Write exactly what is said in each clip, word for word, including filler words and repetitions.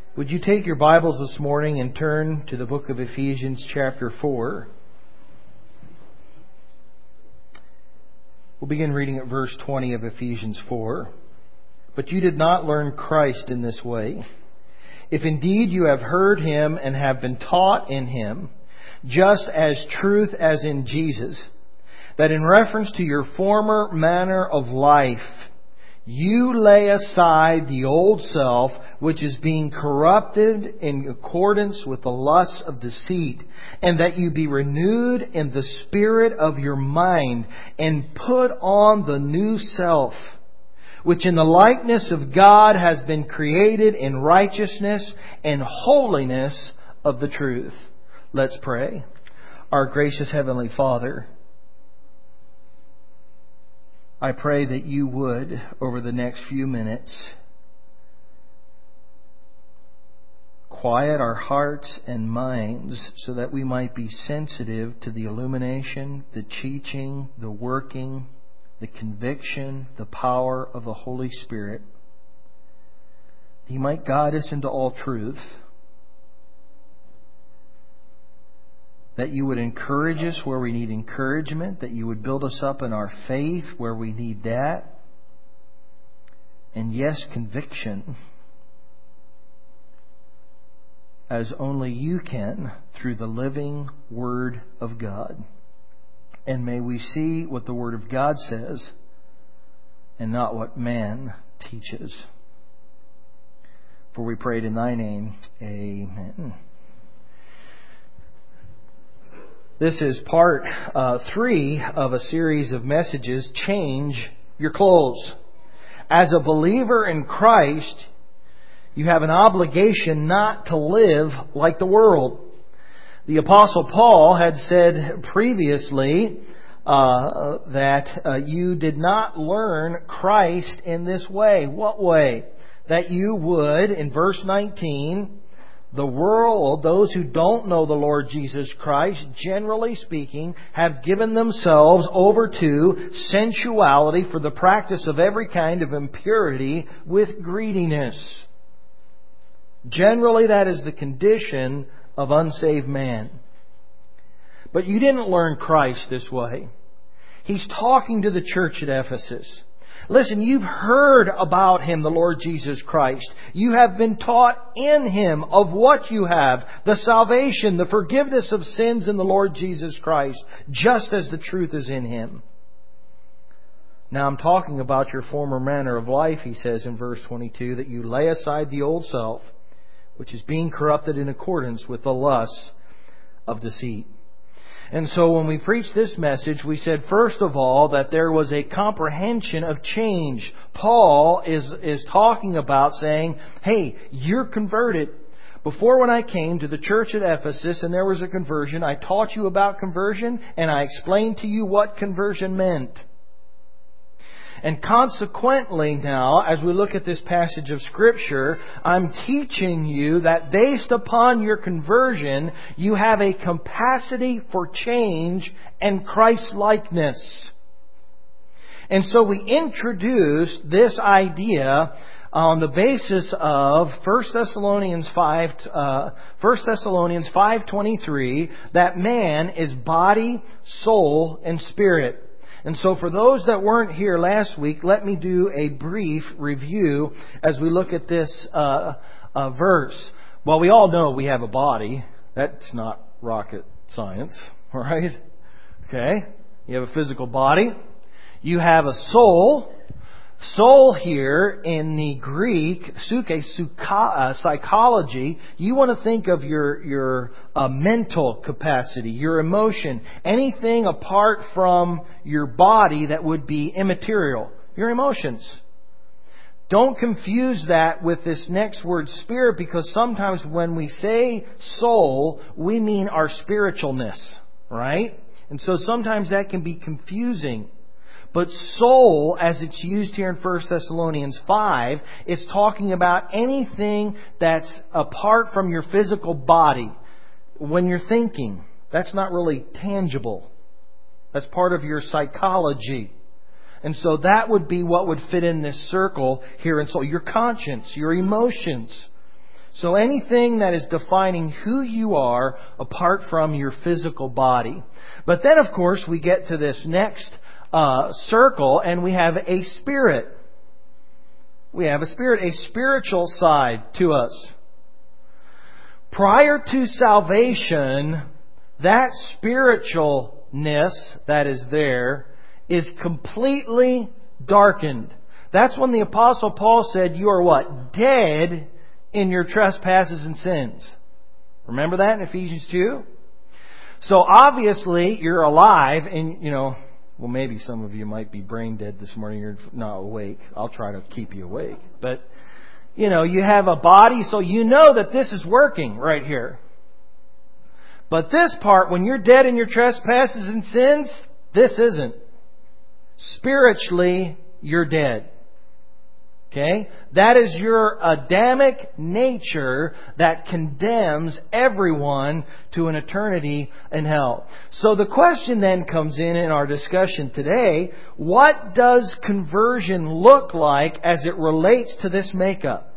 Would you take your Bibles this morning and turn to the book of Ephesians chapter four? We'll begin reading at verse twenty of Ephesians four. But you did not learn Christ in this way. If indeed you have heard Him and have been taught in Him, just as truth as in Jesus, that in reference to your former manner of life, you lay aside the old self, which is being corrupted in accordance with the lusts of deceit, and that you be renewed in the spirit of your mind, and put on the new self, which in the likeness of God has been created in righteousness and holiness of the truth. Let's pray. Our gracious Heavenly Father, I pray that you would, over the next few minutes, quiet our hearts and minds so that we might be sensitive to the illumination, the teaching, the working, the conviction, the power of the Holy Spirit. He might guide us into all truth. That you would encourage us where we need encouragement. That you would build us up in our faith where we need that. And yes, conviction. As only you can through the living Word of God. And may we see what the Word of God says and not what man teaches. For we prayed in Thy name. Amen. This is part uh, three of a series of messages, Change Your Clothes. As a believer in Christ, you have an obligation not to live like the world. The Apostle Paul had said previously uh, that uh, you did not learn Christ in this way. What way? That you would, in verse nineteen, the world, those who don't know the Lord Jesus Christ, generally speaking, have given themselves over to sensuality for the practice of every kind of impurity with greediness. Generally, that is the condition of unsaved man. But you didn't learn Christ this way. He's talking to the church at Ephesus. Listen, you've heard about Him, the Lord Jesus Christ. You have been taught in Him of what you have, the salvation, the forgiveness of sins in the Lord Jesus Christ, just as the truth is in Him. Now I'm talking about your former manner of life, he says in verse twenty-two, that you lay aside the old self, which is being corrupted in accordance with the lusts of deceit. And so when we preached this message, we said, first of all, that there was a comprehension of change. Paul is, is talking about saying, hey, you're converted. Before, when I came to the church at Ephesus and there was a conversion, I taught you about conversion and I explained to you what conversion meant. And consequently now, as we look at this passage of Scripture, I'm teaching you that based upon your conversion, you have a capacity for change and Christ-likeness. And so we introduced this idea on the basis of First Thessalonians five, uh, First Thessalonians five twenty-three, that man is body, soul, and spirit. And so for those that weren't here last week, let me do a brief review as we look at this uh, uh, verse. Well, we all know we have a body. That's not rocket science, all right? Okay? You have a physical body. You have a soul. Soul here in the Greek, suke, suka, uh, psychology, you want to think of your your uh, mental capacity, your emotion, anything apart from your body that would be immaterial, your emotions. Don't confuse that with this next word, spirit, because sometimes when we say soul, we mean our spiritualness, right? And so sometimes that can be confusing. But soul, as it's used here in First Thessalonians five, is talking about anything that's apart from your physical body. When you're thinking, that's not really tangible. That's part of your psychology. And so that would be what would fit in this circle here in soul. Your conscience, your emotions. So anything that is defining who you are apart from your physical body. But then, of course, we get to this next uh, circle and we have a spirit. We have a spirit, a spiritual side to us. Prior to salvation, that spiritualness that is there is completely darkened. That's when the Apostle Paul said, you are what? Dead in your trespasses and sins. Remember that in Ephesians two? So obviously you're alive and, you know, well maybe some of you might be brain dead this morning. You're not awake. I'll try to keep you awake. But, you know, you have a body, so you know that this is working right here. But this part, when you're dead in your trespasses and sins, this isn't. Spiritually, you're dead. Okay? That is your Adamic nature that condemns everyone to an eternity in hell. So the question then comes in in our discussion today, what does conversion look like as it relates to this makeup?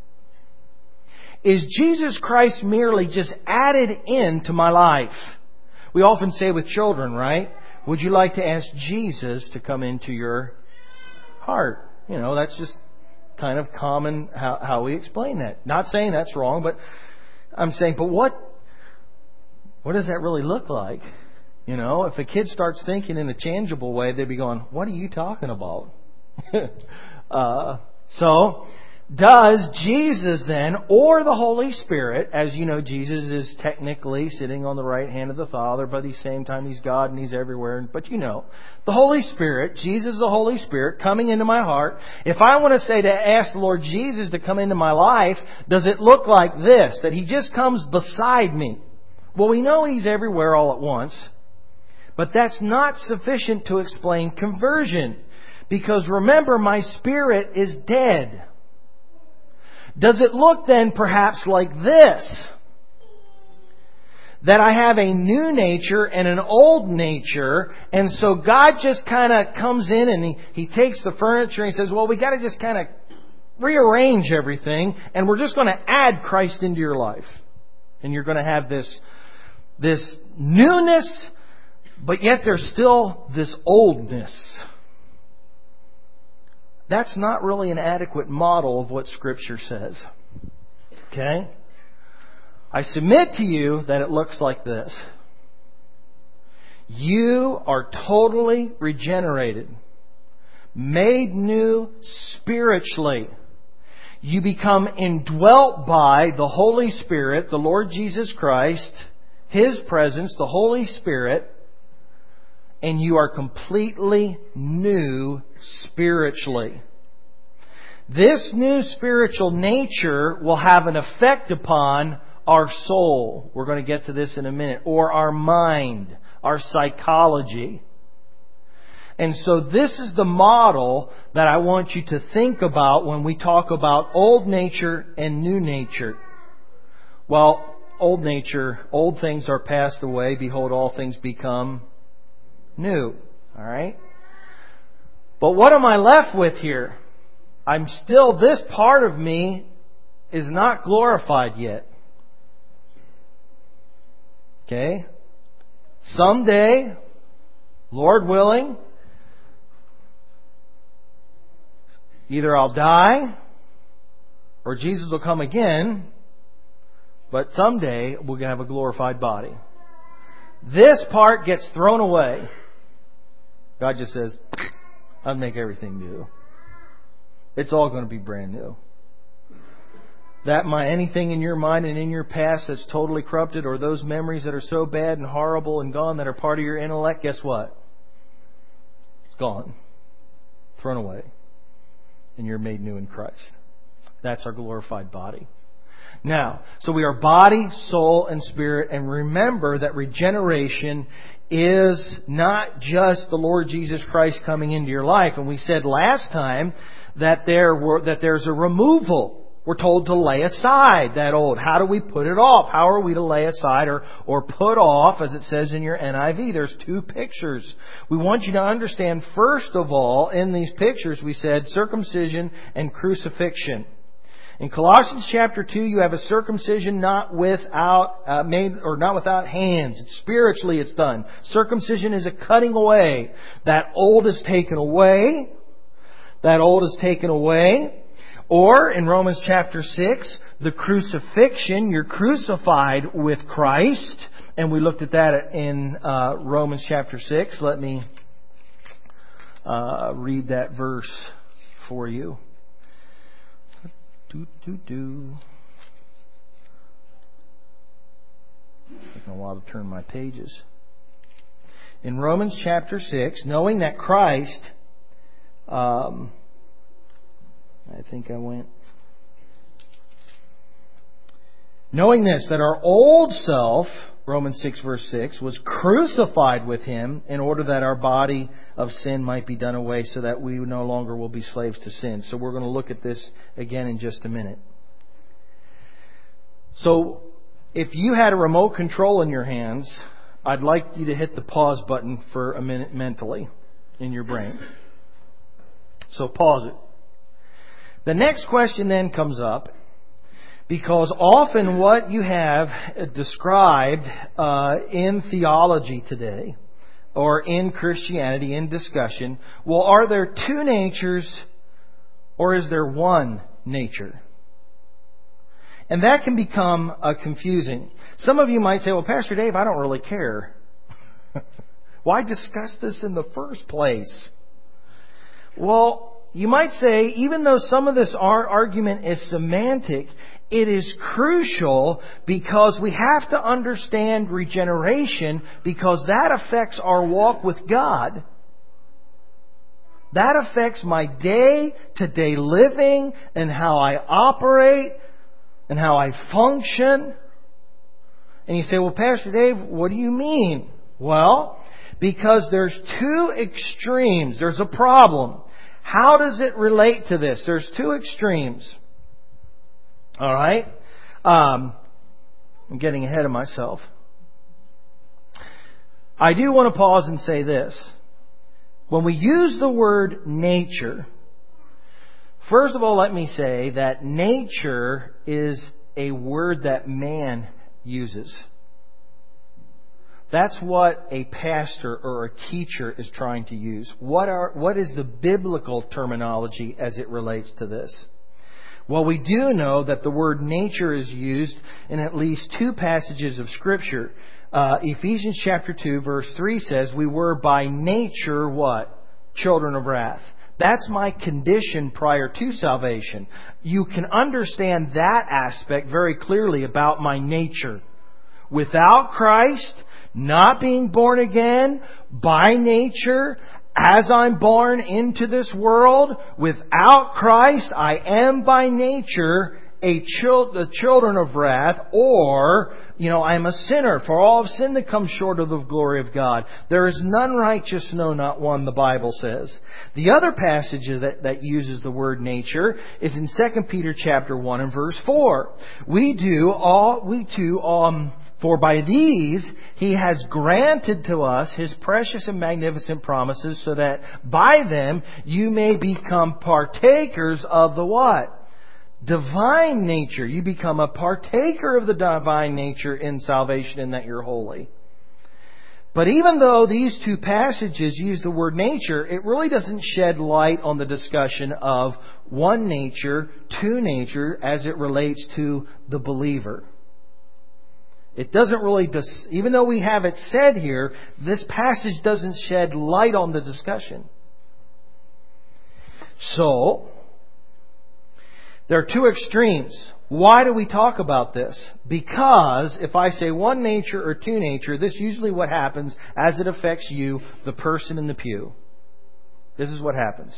Is Jesus Christ merely just added into my life? We often say with children, right? Would you like to ask Jesus to come into your heart? You know, that's just kind of common how, how we explain that. Not saying that's wrong, but I'm saying, but what what does that really look like? You know, if a kid starts thinking in a tangible way, they'd be going, what are you talking about? uh, so, does Jesus then, or the Holy Spirit, as you know, Jesus is technically sitting on the right hand of the Father, but at the same time He's God and He's everywhere. But you know, the Holy Spirit, Jesus the Holy Spirit, coming into my heart. If I want to say to ask the Lord Jesus to come into my life, does it look like this? That He just comes beside me? Well, we know He's everywhere all at once. But that's not sufficient to explain conversion. Because remember, my spirit is dead. Does it look then perhaps like this? That I have a new nature and an old nature, and so God just kind of comes in and He, he takes the furniture and He says, well, we got to just kind of rearrange everything, and we're just going to add Christ into your life. And you're going to have this, this newness, but yet there's still this oldness. That's not really an adequate model of what Scripture says. Okay? I submit to you that it looks like this. You are totally regenerated, made new spiritually. You become indwelt by the Holy Spirit, the Lord Jesus Christ, His presence, the Holy Spirit, and you are completely new spiritually. This new spiritual nature will have an effect upon our soul. We're going to get to this in a minute. Or our mind, our psychology. And so this is the model that I want you to think about when we talk about old nature and new nature. Well, old nature, old things are passed away. Behold, all things become new. All right? But what am I left with here? I'm still, this part of me is not glorified yet. Okay? Someday, Lord willing, either I'll die or Jesus will come again, but someday we're going to have a glorified body. This part gets thrown away. God just says, I'll make everything new. It's all going to be brand new. That my anything in your mind and in your past that's totally corrupted, or those memories that are so bad and horrible and gone that are part of your intellect, guess what? It's gone. Thrown away. And you're made new in Christ. That's our glorified body. Now, so we are body, soul, and spirit. And remember that regeneration is not just the Lord Jesus Christ coming into your life. And we said last time that there were that there's a removal. We're told to lay aside that old. How do we put it off? How are we to lay aside or, or put off, as it says in your N I V? There's two pictures. We want you to understand, first of all, in these pictures, we said circumcision and crucifixion. In Colossians chapter two, you have a circumcision not without uh, made or not without hands. It's spiritually, it's done. Circumcision is a cutting away. That old is taken away. That old is taken away. Or in Romans chapter six, the crucifixion. You're crucified with Christ, and we looked at that in uh, Romans chapter six. Let me uh, read that verse for you. Do, do, do. Taking a while to turn my pages. In Romans chapter six, knowing that Christ, um, I think I went. Knowing this, that our old self, Romans six verse six, was crucified with Him in order that our body of sin might be done away so that we no longer will be slaves to sin. So we're going to look at this again in just a minute. So if you had a remote control in your hands, I'd like you to hit the pause button for a minute mentally in your brain. So pause it. The next question then comes up, because often what you have described uh, in theology today, or in Christianity, in discussion, well, are there two natures or is there one nature? And that can become uh, confusing. Some of you might say, well, Pastor Dave, I don't really care. Why discuss this in the first place? Well, you might say, even though some of this argument is semantic, it is crucial because we have to understand regeneration, because that affects our walk with God. That affects my day-to-day living and how I operate and how I function. And you say, well, Pastor Dave, what do you mean? Well, because there's two extremes. There's a problem. How does it relate to this? There's two extremes. All right? Um, I'm getting ahead of myself. I do want to pause and say this. When we use the word nature, first of all, let me say that nature is a word that man uses. That's what a pastor or a teacher is trying to use. What are what is the biblical terminology as it relates to this? Well, we do know that the word nature is used in at least two passages of Scripture. Uh, Ephesians chapter two, verse three says, we were by nature what? Children of wrath. That's my condition prior to salvation. You can understand that aspect very clearly about my nature. Without Christ, not being born again, by nature, as I'm born into this world, without Christ, I am by nature a child, the children of wrath, or, you know, I'm a sinner. For all have sinned that come short of the glory of God. There is none righteous, no, not one, the Bible says. The other passage that, that uses the word nature is in Second Peter chapter one and verse four. We do all, we too, um, For by these He has granted to us His precious and magnificent promises, so that by them you may become partakers of the what? Divine nature. You become a partaker of the divine nature in salvation, in that you're holy. But even though these two passages use the word nature, it really doesn't shed light on the discussion of one nature, two nature, as it relates to the believer. It doesn't really, dis- even though we have it said here, this passage doesn't shed light on the discussion. So, there are two extremes. Why do we talk about this? Because if I say one nature or two nature, this is usually what happens as it affects you, the person in the pew. This is what happens.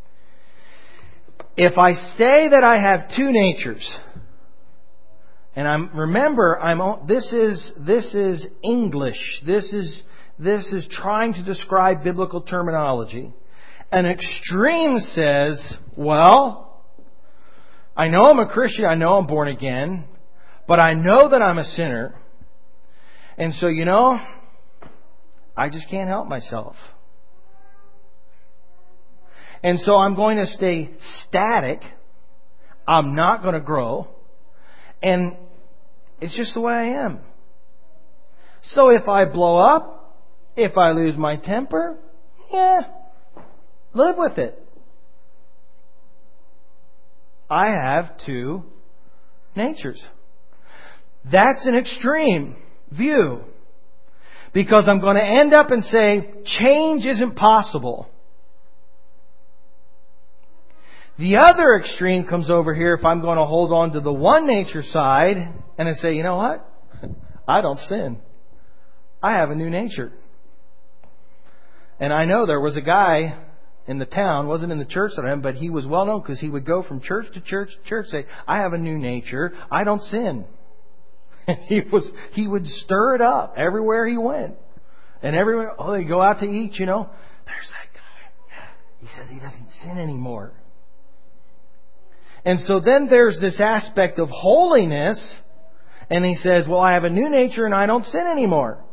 If I say that I have two natures, and I'm remember I'm this is this is English. This is this is trying to describe biblical terminology. An extreme says, well, I know I'm a Christian, I know I'm born again, but I know that I'm a sinner. And so, you know, I just can't help myself. And so I'm going to stay static. I'm not going to grow. And it's just the way I am. So if I blow up, if I lose my temper, yeah, live with it. I have two natures. That's an extreme view. Because I'm going to end up and say, change isn't possible. The other extreme comes over here if I'm going to hold on to the one nature side and I say, you know what? I don't sin. I have a new nature. And I know there was a guy in the town, wasn't in the church at him, but he was well known because he would go from church to church to church, say, I have a new nature. I don't sin. And he was, he would stir it up everywhere he went. And everywhere, oh, they go out to eat, you know. There's that guy. He says he doesn't sin anymore. And so then there's this aspect of holiness. And he says, well, I have a new nature and I don't sin anymore.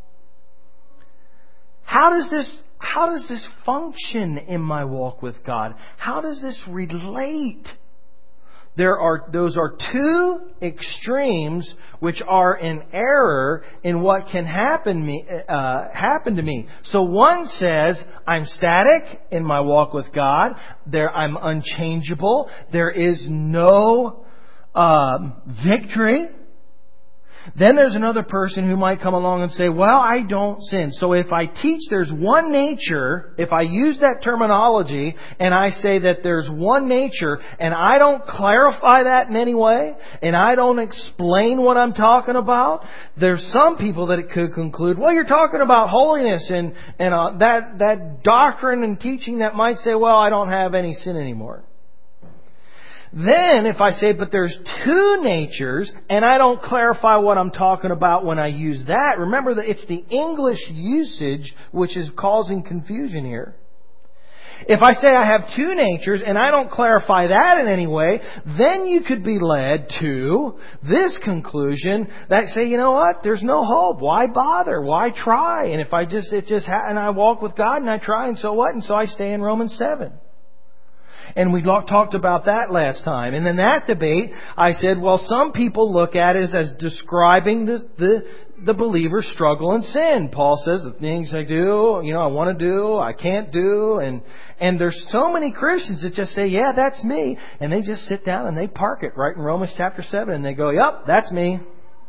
How does this, how does this function in my walk with God? How does this relate? There are, those are two extremes which are in error in what can happen me, uh, happen to me. So one says, I'm static in my walk with God. There, I'm unchangeable. There is no um, victory. Then there's another person who might come along and say, well, I don't sin. So if I teach there's one nature, if I use that terminology and I say that there's one nature and I don't clarify that in any way and I don't explain what I'm talking about, there's some people that it could conclude, well, you're talking about holiness and, and uh, that, that doctrine and teaching that might say, well, I don't have any sin anymore. Then if I say, but there's two natures, and I don't clarify what I'm talking about when I use that, remember that it's the English usage which is causing confusion here. If I say I have two natures, and I don't clarify that in any way, then you could be led to this conclusion that say, you know what, there's no hope. Why bother? Why try? And if I just, it just, ha- and I walk with God and I try, and so what? And so I stay in Romans seven. And we talked about that last time. And in that debate, I said, well, some people look at it as describing the, the, the believer's struggle and sin. Paul says the things I do, you know, I want to do, I can't do. And, and there's so many Christians that just say, yeah, that's me. And they just sit down and they park it right in Romans chapter seven. And they go, yep, that's me.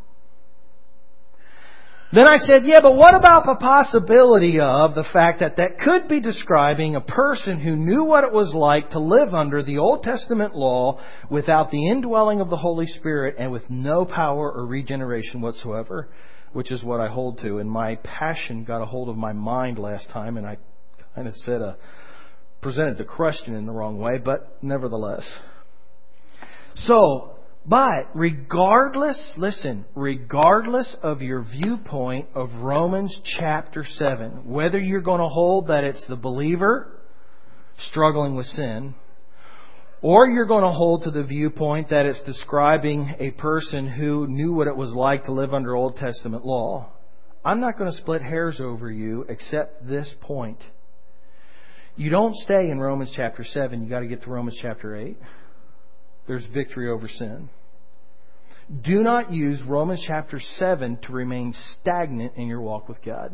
Then I said, yeah, but what about the possibility of the fact that that could be describing a person who knew what it was like to live under the Old Testament law without the indwelling of the Holy Spirit and with no power or regeneration whatsoever, which is what I hold to. And my passion got a hold of my mind last time, and I kind of said a, presented the question in the wrong way, but nevertheless. So, But regardless, listen, regardless of your viewpoint of Romans chapter seven, whether you're going to hold that it's the believer struggling with sin, or you're going to hold to the viewpoint that it's describing a person who knew what it was like to live under Old Testament law, I'm not going to split hairs over you except this point. You don't stay in Romans chapter seven. You got to get to Romans chapter eight. There's victory over sin. Do not use Romans chapter seven to remain stagnant in your walk with God.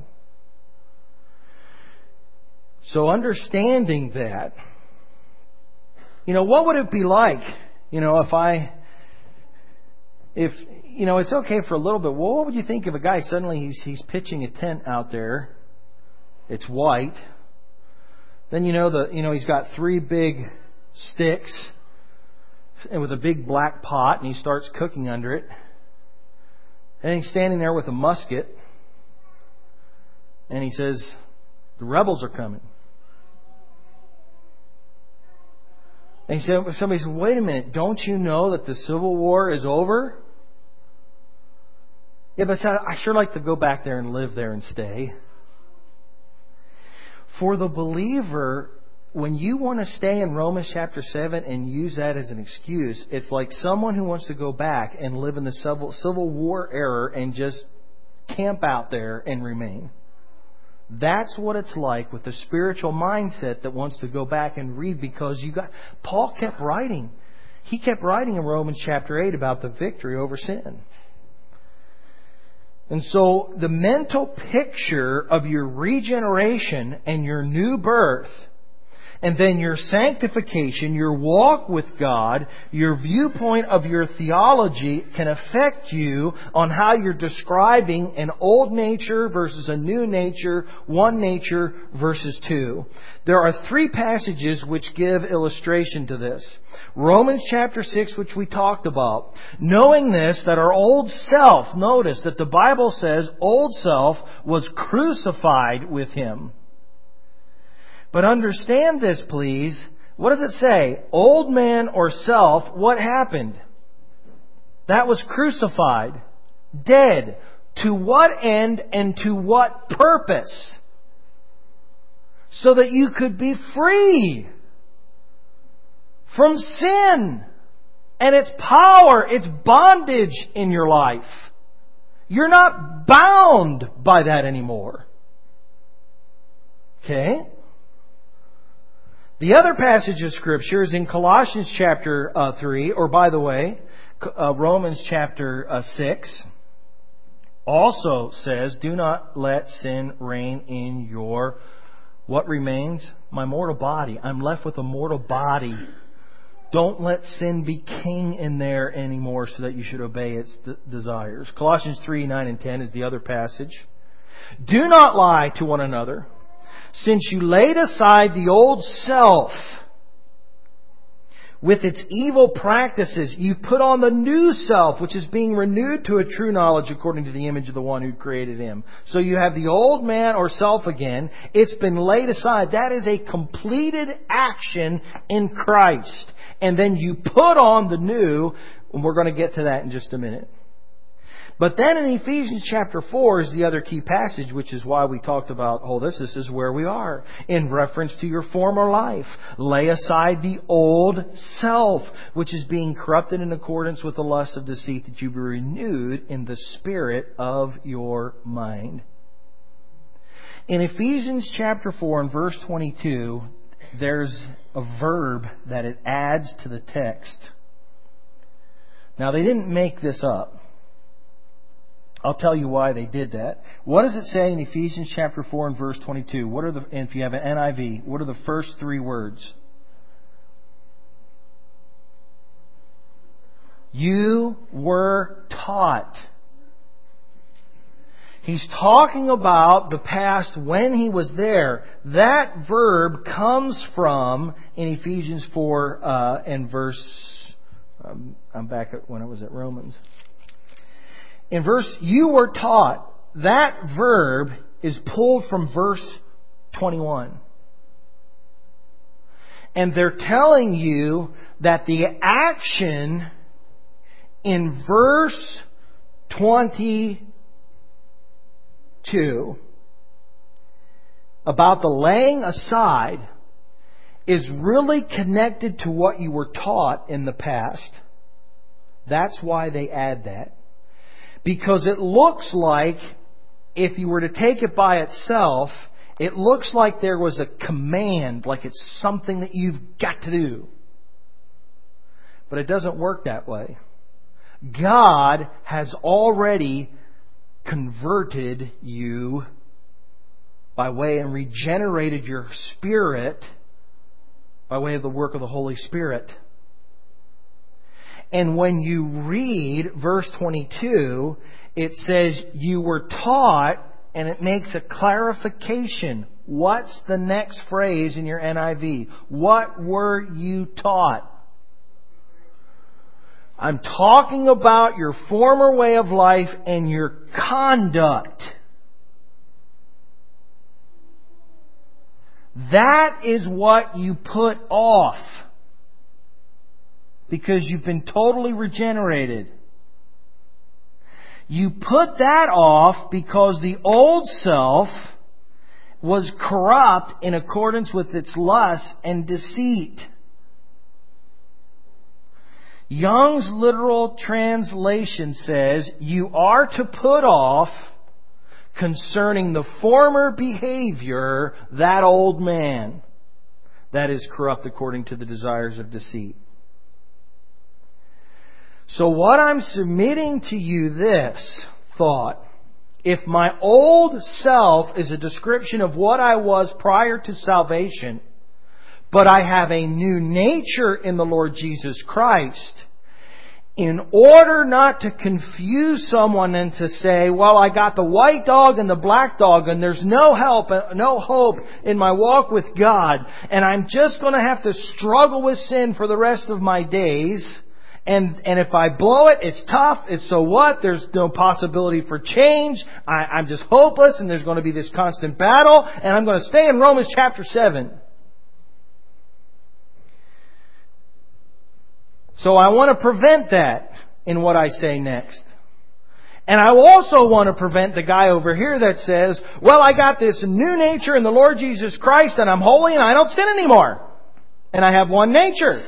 So understanding that, you know, what would it be like, you know, if I, if, you know, it's okay for a little bit. Well, what would you think if a guy suddenly he's, he's pitching a tent out there? It's white. Then, you know, the, you know, he's got three big sticks and with a big black pot, and he starts cooking under it. And he's standing there with a musket, and he says, the rebels are coming. And he said, somebody said, wait a minute, don't you know that the Civil War is over? Yeah, but I sure like to go back there and live there and stay. For the believer, when you want to stay in Romans chapter seven and use that as an excuse, it's like someone who wants to go back and live in the Civil, Civil War era and just camp out there and remain. That's what it's like with the spiritual mindset that wants to go back and read, because you got Paul kept writing. he kept writing in Romans chapter eight about the victory over sin. And so the mental picture of your regeneration and your new birth, and then your sanctification, your walk with God, your viewpoint of your theology can affect you on how you're describing an old nature versus a new nature, one nature versus two. There are three passages which give illustration to this. Romans chapter six, which we talked about. Knowing this, that our old self, notice that the Bible says old self was crucified with Him. But understand this, please. What does it say? Old man or self, what happened? That was crucified. Dead. To what end and to what purpose? So that you could be free from sin and its power, its bondage in your life. You're not bound by that anymore. Okay? The other passage of Scripture is in Colossians chapter uh, three, or by the way, uh, Romans chapter uh, six. Also says, do not let sin reign in your, what remains? My mortal body. I'm left with a mortal body. Don't let sin be king in there anymore so that you should obey its d- desires. Colossians three, nine and ten is the other passage. Do not lie to one another, since you laid aside the old self with its evil practices, you put on the new self, which is being renewed to a true knowledge according to the image of the one who created him. So you have the old man or self again. It's been laid aside. That is a completed action in Christ. And then you put on the new, and we're going to get to that in just a minute. But then in Ephesians chapter four is the other key passage, which is why we talked about, oh, this, this is where we are. In reference to your former life. Lay aside the old self, which is being corrupted in accordance with the lust of deceit, that you be renewed in the spirit of your mind. In Ephesians chapter four and verse twenty-two, there's a verb that it adds to the text. Now, they didn't make this up. I'll tell you why they did that. What does it say in Ephesians chapter four and verse twenty-two? What are the, and if you have an N I V, what are the first three words? You were taught. He's talking about the past when he was there. That verb comes from, in Ephesians four uh, and verse, um, I'm back at when I was at Romans. In verse, you were taught, that verb is pulled from verse twenty-one. And they're telling you that the action in verse twenty-two about the laying aside is really connected to what you were taught in the past. That's why they add that. Because it looks like, if you were to take it by itself, it looks like there was a command, like it's something that you've got to do. But it doesn't work that way. God has already converted you by way and regenerated your spirit by way of the work of the Holy Spirit. And when you read verse twenty-two, it says you were taught, and it makes a clarification. What's the next phrase in your N I V? What were you taught? I'm talking about your former way of life and your conduct. That is what you put off. Because you've been totally regenerated. You put that off because the old self was corrupt in accordance with its lust and deceit. Young's literal translation says, you are to put off concerning the former behavior that old man that is corrupt according to the desires of deceit. So what I'm submitting to you this thought, if my old self is a description of what I was prior to salvation, but I have a new nature in the Lord Jesus Christ, in order not to confuse someone and to say, well, I got the white dog and the black dog and there's no help, no hope in my walk with God, and I'm just going to have to struggle with sin for the rest of my days, and and if I blow it, it's tough, it's so what, there's no possibility for change, I, I'm just hopeless, and there's going to be this constant battle, and I'm going to stay in Romans chapter seven. So I want to prevent that in what I say next. And I also want to prevent the guy over here that says, well, I got this new nature in the Lord Jesus Christ and I'm holy and I don't sin anymore. And I have one nature.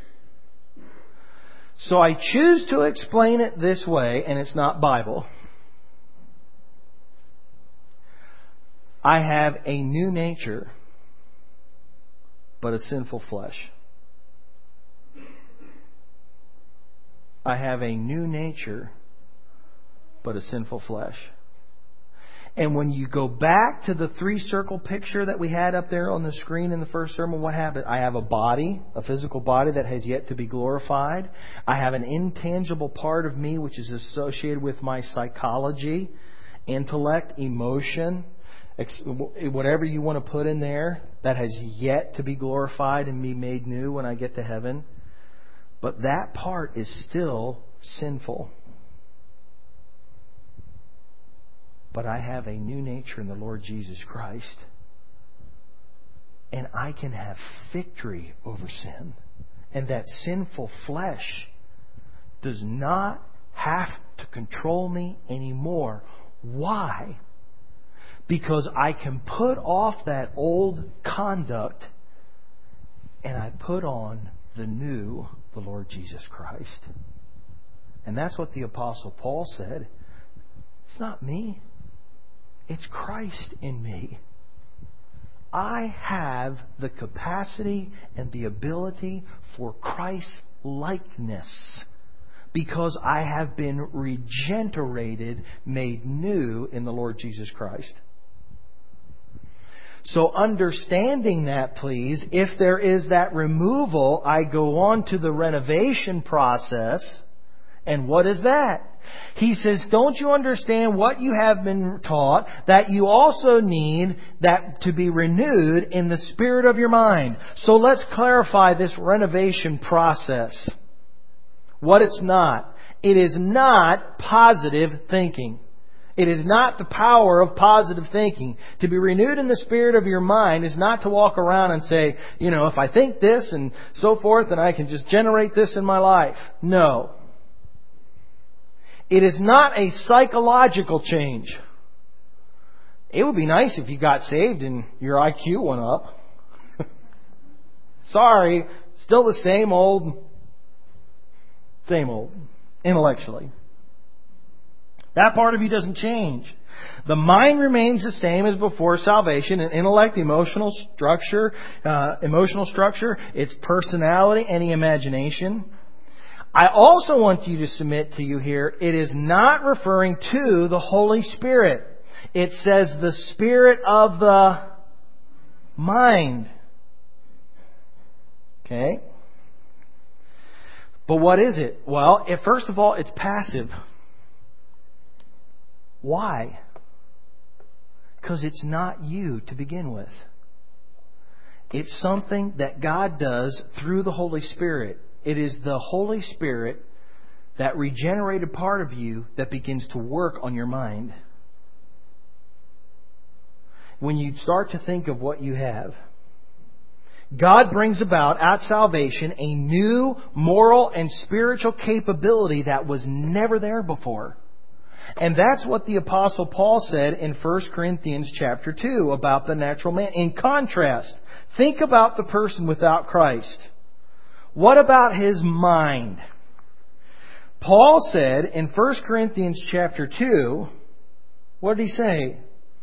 So I choose to explain it this way, and it's not Bible. I have a new nature, but a sinful flesh. I have a new nature, but a sinful flesh. And when you go back to the three-circle picture that we had up there on the screen in the first sermon, what happened? I have a body, a physical body that has yet to be glorified. I have an intangible part of me which is associated with my psychology, intellect, emotion, whatever you want to put in there, that has yet to be glorified and be made new when I get to heaven. But that part is still sinful. But I have a new nature in the Lord Jesus Christ. And I can have victory over sin. And that sinful flesh does not have to control me anymore. Why? Because I can put off that old conduct and I put on the new, the Lord Jesus Christ. And that's what the Apostle Paul said. It's not me. It's Christ in me. I have the capacity and the ability for Christ's likeness because I have been regenerated, made new in the Lord Jesus Christ. So understanding that, please, if there is that removal, I go on to the renovation process. And what is that? He says, don't you understand what you have been taught, that you also need that to be renewed in the spirit of your mind? So let's clarify this renovation process. What it's not. It is not positive thinking. It is not the power of positive thinking. To be renewed in the spirit of your mind is not to walk around and say, you know, if I think this and so forth, then I can just generate this in my life. No. It is not a psychological change. It would be nice if you got saved and your I Q went up. Sorry, still the same old, same old, intellectually. That part of you doesn't change. The mind remains the same as before salvation. An intellect, emotional structure, uh, emotional structure, its personality, any imagination. I also want you to submit to you here, it is not referring to the Holy Spirit. It says the spirit of the mind. Okay? But what is it? Well, it, first of all, it's passive. Why? Because it's not you to begin with. It's something that God does through the Holy Spirit. It is the Holy Spirit, that regenerated part of you, that begins to work on your mind. When you start to think of what you have, God brings about at salvation a new moral and spiritual capability that was never there before. And that's what the Apostle Paul said in First Corinthians chapter two about the natural man. In contrast, think about the person without Christ. What about his mind? Paul said in First Corinthians chapter two, what did he say?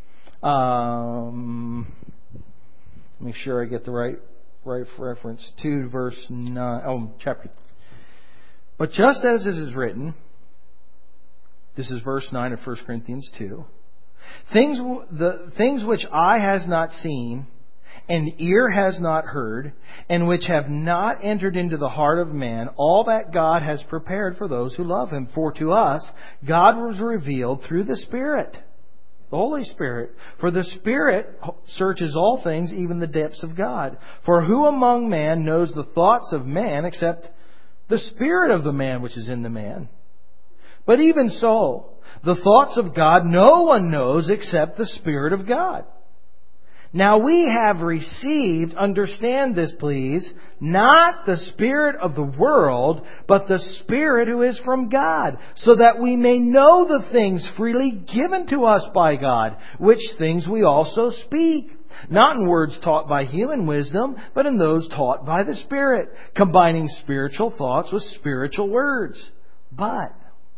Um, make sure I get the right right reference. two verse nine. Oh, chapter. But just as it is written, this is verse nine of First Corinthians two, things, the things which eye has not seen, and ear has not heard, and which have not entered into the heart of man, all that God has prepared for those who love Him. For to us, God was revealed through the Spirit, the Holy Spirit. For the Spirit searches all things, even the depths of God. For who among man knows the thoughts of man, except the spirit of the man which is in the man? But even so, the thoughts of God no one knows except the Spirit of God. Now we have received, understand this please, not the spirit of the world, but the Spirit who is from God, so that we may know the things freely given to us by God, which things we also speak. Not in words taught by human wisdom, but in those taught by the Spirit, combining spiritual thoughts with spiritual words. But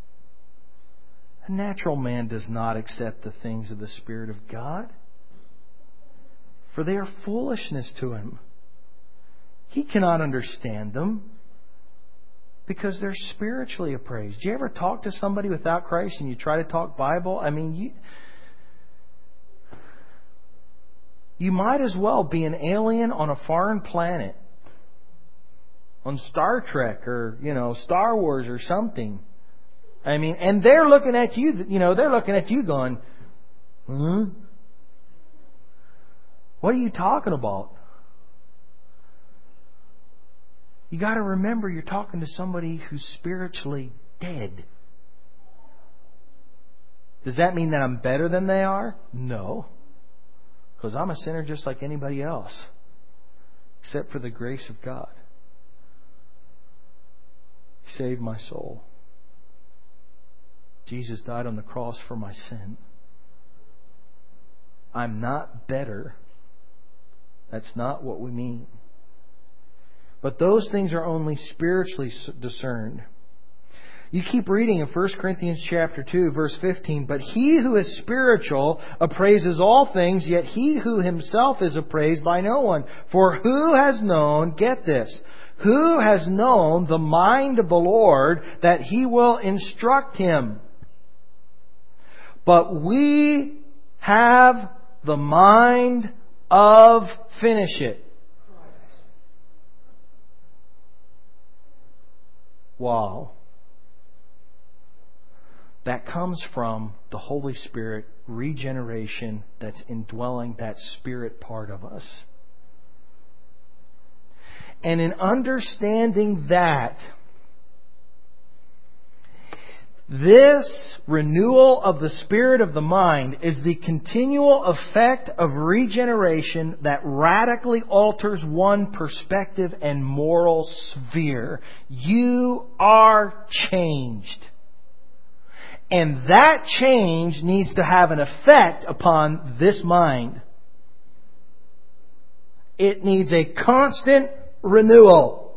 a natural man does not accept the things of the Spirit of God, for they are foolishness to him. He cannot understand them because they're spiritually appraised. Do you ever talk to somebody without Christ and you try to talk Bible? I mean, you, you might as well be an alien on a foreign planet, on Star Trek or, you know, Star Wars or something. I mean, and they're looking at you, you know, they're looking at you going, hmm? What are you talking about? You got to remember you're talking to somebody who's spiritually dead. Does that mean that I'm better than they are? No. Because I'm a sinner just like anybody else. Except for the grace of God. He saved my soul. Jesus died on the cross for my sin. I'm not better. That's not what we mean. But those things are only spiritually discerned. You keep reading in First Corinthians chapter two, verse fifteen. But he who is spiritual appraises all things, yet he who himself is appraised by no one. For who has known, get this, who has known the mind of the Lord that He will instruct him? But we have the mind of, finish it. Wow. That comes from the Holy Spirit, regeneration that's indwelling that spirit part of us. And in understanding that, this renewal of the spirit of the mind is the continual effect of regeneration that radically alters one perspective and moral sphere. You are changed. And that change needs to have an effect upon this mind. It needs a constant renewal.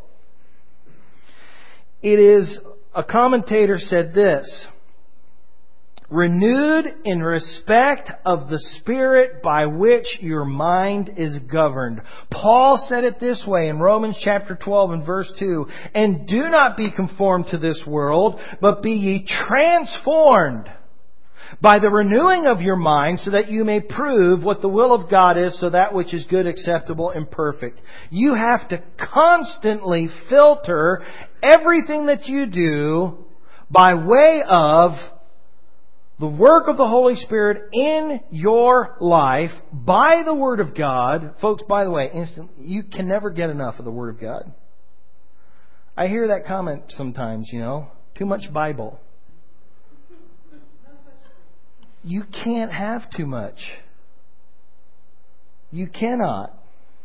It is, a commentator said this, renewed in respect of the Spirit by which your mind is governed. Paul said it this way in Romans chapter twelve and verse two, and do not be conformed to this world, but be ye transformed by the renewing of your mind, so that you may prove what the will of God is, so that which is good, acceptable, and perfect. You have to constantly filter everything that you do by way of the work of the Holy Spirit in your life by the Word of God. Folks, by the way, instant, you can never get enough of the Word of God. I hear that comment sometimes, you know, too much Bible. You can't have too much. You cannot.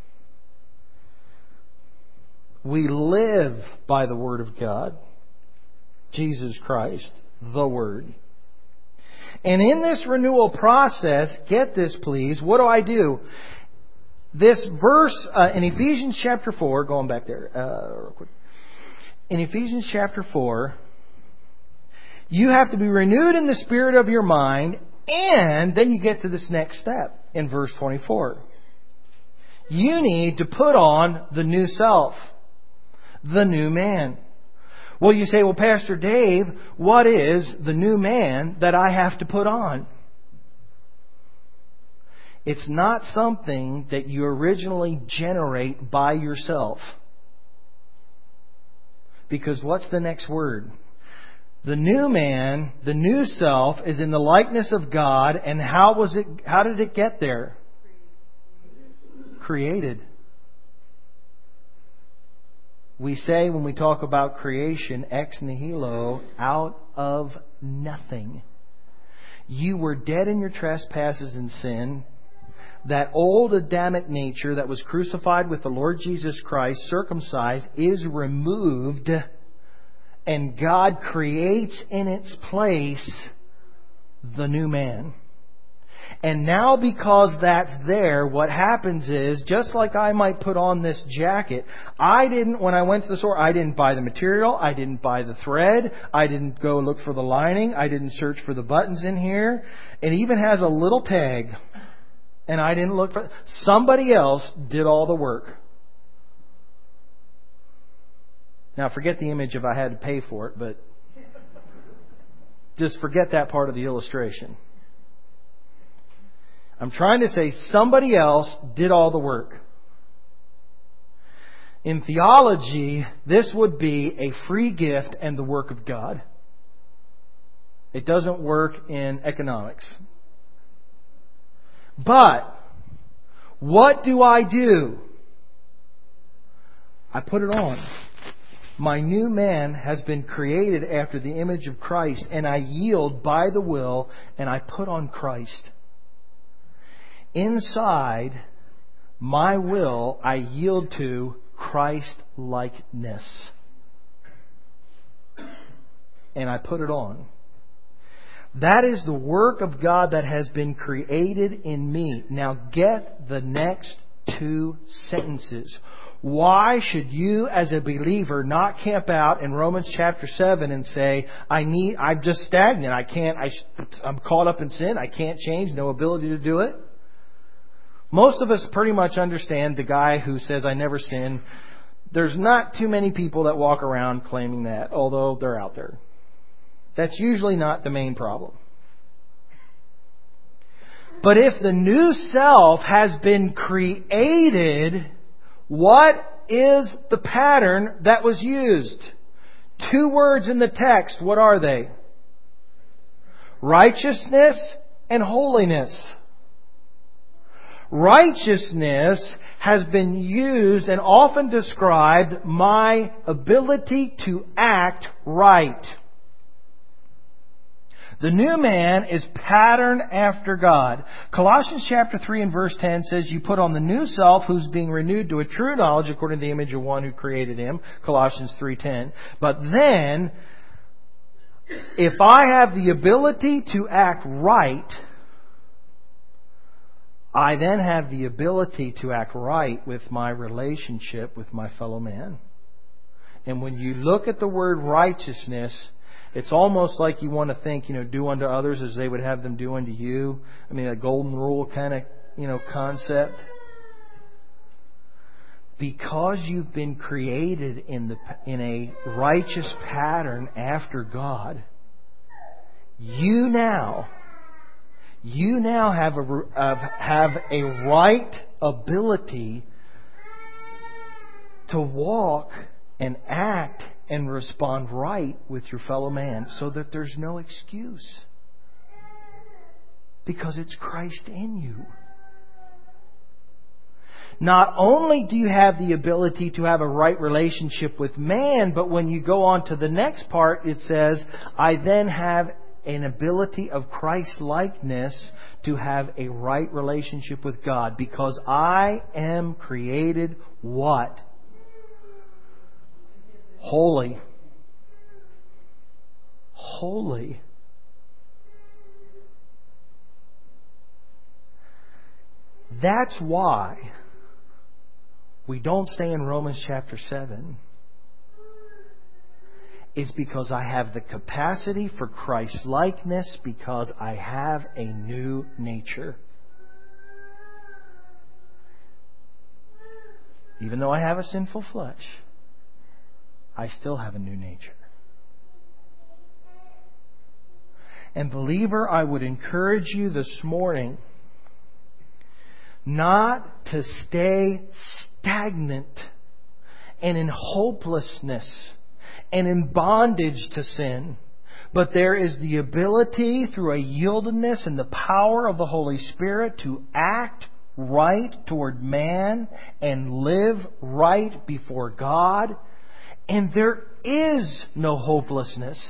We live by the Word of God. Jesus Christ, the Word. And in this renewal process, get this please, what do I do? This verse uh, in Ephesians chapter four, going back there uh, real quick. In Ephesians chapter four, you have to be renewed in the spirit of your mind, and then you get to this next step in verse twenty-four. You need to put on the new self, the new man, Well, you say, well, Pastor Dave, what is the new man that I have to put on? It's not something that you originally generate by yourself. Because what's the next word? The new man, the new self, is in the likeness of God. And how was it? How did it get there? Created. We say when we talk about creation, ex nihilo, out of nothing. You were dead in your trespasses and sin. That old Adamic nature that was crucified with the Lord Jesus Christ, circumcised, is removed. And God creates in its place the new man. And now because that's there, what happens is, just like I might put on this jacket, I didn't, when I went to the store, I didn't buy the material, I didn't buy the thread, I didn't go look for the lining, I didn't search for the buttons in here. It even has a little tag. And I didn't look for it. Somebody else did all the work. Now, forget the image if I had to pay for it, but just forget that part of the illustration. I'm trying to say somebody else did all the work. In theology, this would be a free gift and the work of God. It doesn't work in economics. But what do I do? I put it on. My new man has been created after the image of Christ, and I yield by the will, and I put on Christ. Inside my will, I yield to Christ-likeness. And I put it on. That is the work of God that has been created in me. Now get the next two sentences. Why should you as a believer not camp out in Romans chapter seven and say, I need, I'm just stagnant. I can't, I, I'm caught up in sin. I can't change. No ability to do it. Most of us pretty much understand the guy who says, I never sin. There's not too many people that walk around claiming that, although they're out there. That's usually not the main problem. But if the new self has been created, what is the pattern that was used? Two words in the text. What are they? Righteousness and holiness. Righteousness has been used and often described my ability to act right. The new man is patterned after God. Colossians chapter three and verse ten says, you put on the new self who's being renewed to a true knowledge according to the image of one who created him. Colossians three ten. But then, if I have the ability to act right, I then have the ability to act right with my relationship with my fellow man. And when you look at the word righteousness, it's almost like you want to think, you know, do unto others as they would have them do unto you. I mean, a golden rule kind of, you know, concept. Because you've been created in the in a righteous pattern after God, you now, you now have a uh, have a right ability to walk and act and respond right with your fellow man, so that there's no excuse. Because it's Christ in you. Not only do you have the ability to have a right relationship with man, but when you go on to the next part, it says, I then have an ability of Christ-likeness to have a right relationship with God. Because I am created what? Holy. Holy. That's why we don't stay in Romans chapter seven. It's because I have the capacity for Christ-likeness, because I have a new nature. Even though I have a sinful flesh, I still have a new nature. And believer, I would encourage you this morning not to stay stagnant and in hopelessness and in bondage to sin. But there is the ability through a yieldedness and the power of the Holy Spirit to act right toward man and live right before God. And there is no hopelessness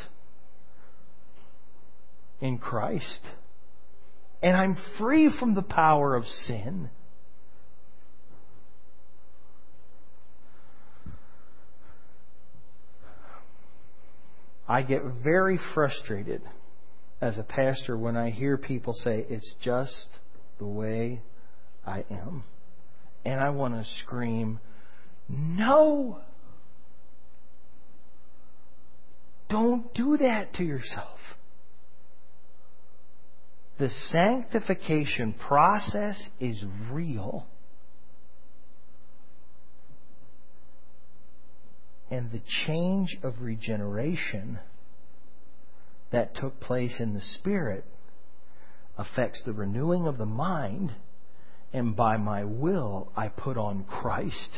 in Christ. And I'm free from the power of sin. I get very frustrated as a pastor when I hear people say, it's just the way I am. And I want to scream, no! Don't do that to yourself. The sanctification process is real. And the change of regeneration that took place in the Spirit affects the renewing of the mind. And by my will, I put on Christ.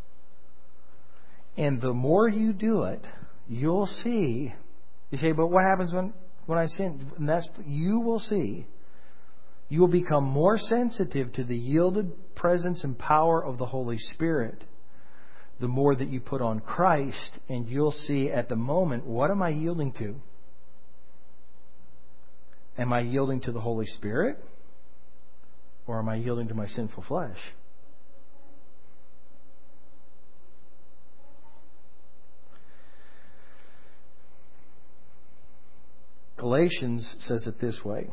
And the more you do it, you'll see. You say, but what happens when, when I sin? And that's, you will see. You will become more sensitive to the yielded presence and power of the Holy Spirit the more that you put on Christ. And you'll see at the moment, what am I yielding to? Am I yielding to the Holy Spirit? Or am I yielding to my sinful flesh? Galatians says it this way.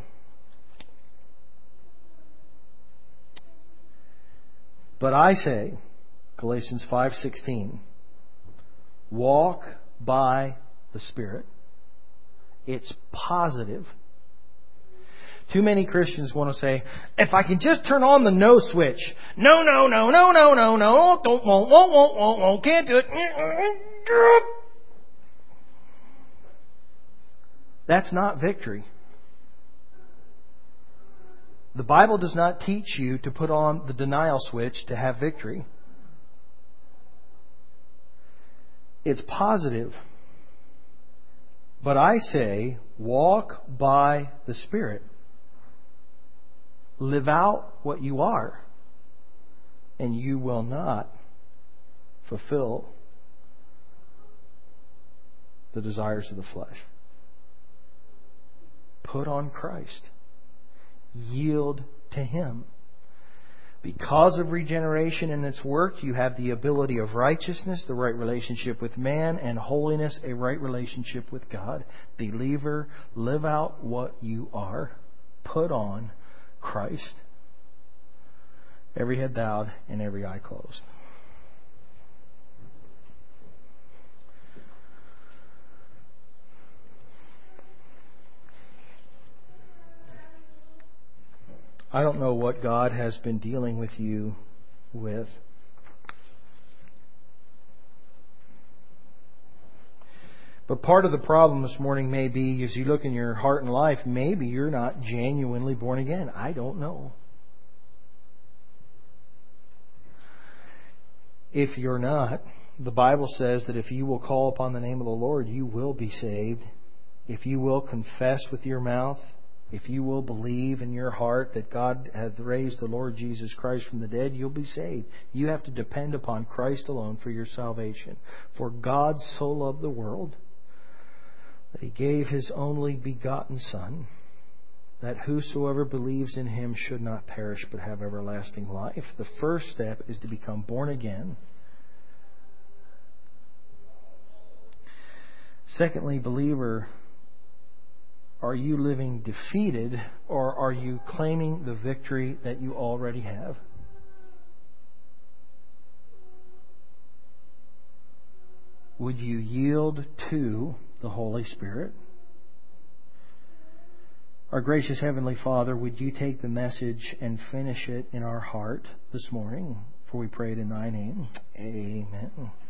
But I say, Galatians five sixteen, walk by the Spirit. It's positive. Too many Christians want to say, if I can just turn on the no switch. No, no, no, no, no, no, no. Don't, won't, won't, won't, won't, won't. Can't do it. That's not victory. The Bible does not teach you to put on the denial switch to have victory. It's positive. But I say, walk by the Spirit. Live out what you are, and you will not fulfill the desires of the flesh. Put on Christ. Yield to Him. Because of regeneration and its work, you have the ability of righteousness, the right relationship with man, and holiness, a right relationship with God. Believer, live out what you are. Put on Christ. Every head bowed and every eye closed. I don't know what God has been dealing with you with. But part of the problem this morning may be, as you look in your heart and life, maybe you're not genuinely born again. I don't know. If you're not, the Bible says that if you will call upon the name of the Lord, you will be saved. If you will confess with your mouth, if you will believe in your heart that God hath raised the Lord Jesus Christ from the dead, you'll be saved. You have to depend upon Christ alone for your salvation. For God so loved the world that He gave His only begotten Son, that whosoever believes in Him should not perish but have everlasting life. The first step is to become born again. Secondly, believer, are you living defeated, or are you claiming the victory that you already have? Would you yield to the Holy Spirit? Our gracious Heavenly Father, would you take the message and finish it in our heart this morning? For we pray it in Thy name. Amen.